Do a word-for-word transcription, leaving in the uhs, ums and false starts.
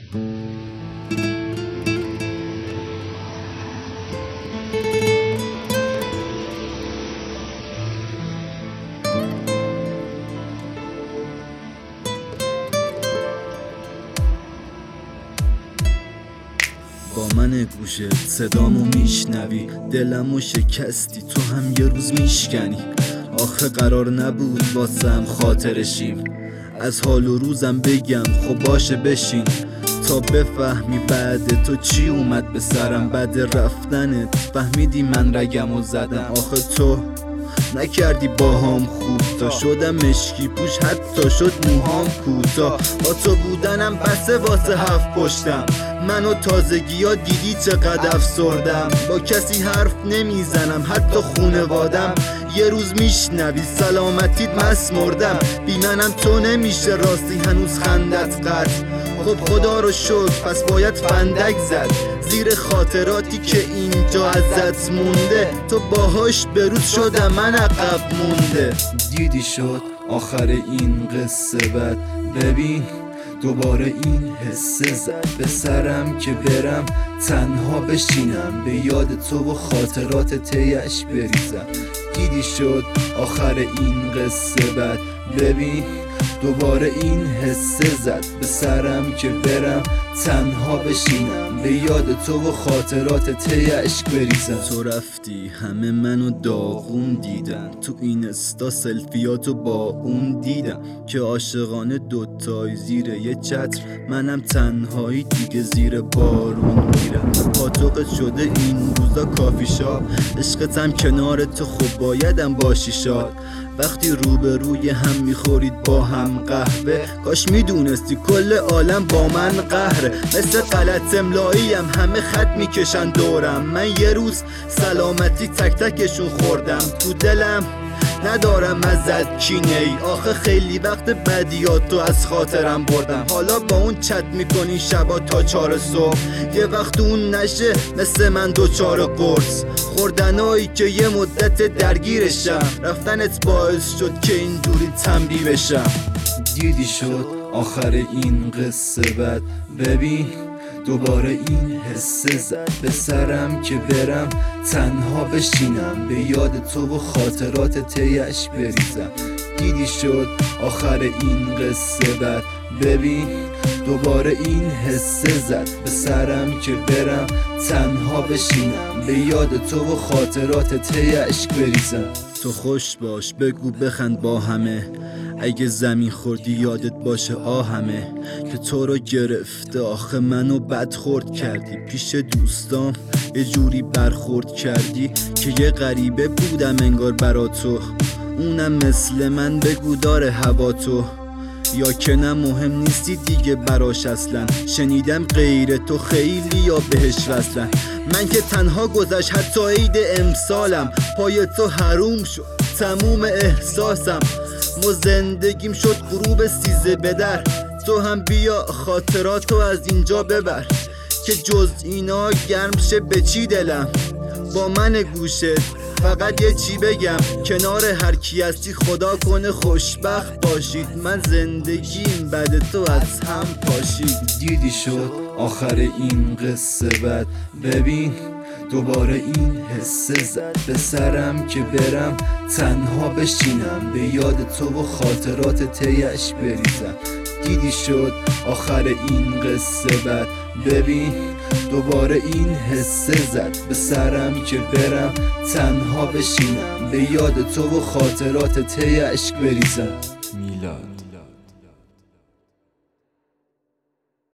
با من گوشه صدامو میشنوی، دلمو شکستی تو هم یه روز میشکنی. آخه قرار نبود واسم خاطرشیم، از حال و روزم بگم خب باشه بشین تا بفهمی بعد تو چی اومد به سرم. بعد رفتنت فهمیدی من رگمو زدم. آخه تو نکردی باهام خوب تا شدم مشکی پوش، حتی شد موهام کوتاه. با تو بودنم بسه واسه هفت پشتم، منو تازگی ها دیدی چقدر افسردم. با کسی حرف نمیزنم حتی خونوادم، یه روز میشنوی سلامتیت مس مردم. بی منم تو نمیشه راستی هنوز خندت قطع. خب خدا رو شکر پس باید فندک زد زیر خاطراتی که اینجا ازت مونده. تو باهاش بروز شدم من عقب مونده. دیدی شد آخر این قصه بد، ببین دوباره این حسه زد به سرم که برم تنها بشینم به یاد تو و خاطرات تیش بریزم. دیدی شد آخر این قصه بد، ببین دوباره این حسه زد به سرم که برم تنها بشینم به یاد تو و خاطرات تیش بریزم. تو رفتی همه منو داغون دیدن، تو این استا سلفیاتو با اون دیدم که عاشقانه دوتای زیر یه چتر، منم تنهایی دیگه زیر بارون میرم. پاتوقت شده این روزا کافی شاپ، عشقتم کنار تو خب بایدم باشی شاد. وقتی روبروی هم میخورید با هم قهوه، کاش میدونستی کل عالم با من قهره. مثل غلط املایی هم همه خط میکشن دورم، من یه روز سلامتی تک تکشون خوردم. تو دلم ندارم ازت کینه ای، آخه خیلی وقت بدیاتو از خاطرم بردم. حالا با اون چت میکنی شبا تا چار صبح، یه وقت اون نشه مثل من دوچار قرص خوردنایی که یه مدت درگیرشم. رفتنت باعث شد که اینجوری تنبیه بشم. دیدی شد آخر این قصه بد، ببین دوباره این حسه زد به سرم که برم تنها بشینم به یاد تو و خاطرات تیش بریزم. دیدی شد آخر این قصه بد، ببین دوباره این حسه زد به سرم که برم تنها بشینم به یاد تو و خاطرات تیش بریزم. تو خوش باش بگو بخند با همه، اگه زمین خوردی یادت باشه آهمه که تو رو گرفته. آخه منو بد خورد کردی پیش دوستام، یه جوری برخورد کردی که یه غریبه بودم انگار برا تو. اونم مثل من بگو داره هوا تو، یا که نه مهم نیستی دیگه براش اصلا. شنیدم غیر تو خیلی یا بهش وصلن، من که تنها گذشت حتی عید امسالم. پای تو حروم شد تموم احساسم، مو زندگیم شد غروب سیزه بدر. تو هم بیا خاطراتو از اینجا ببر که جز اینا گرم شه به چی دلم. با من گوشه فقط یه چی بگم، کنار هر کی هستی خدا کنه خوشبخت باشید. من زندگیم بعد تو از هم پاشید. دیدی شد آخر این قصه بد، ببین دوباره این حسه زد به سرم که برم تنها بشینم به یاد تو و خاطرات تیش بریزم. دیدی شد آخر این قصه بد، ببین دوباره این حسه زد به سرم که برم تنها بشینم به یاد تو و خاطرات تیش بریزم. میلاد.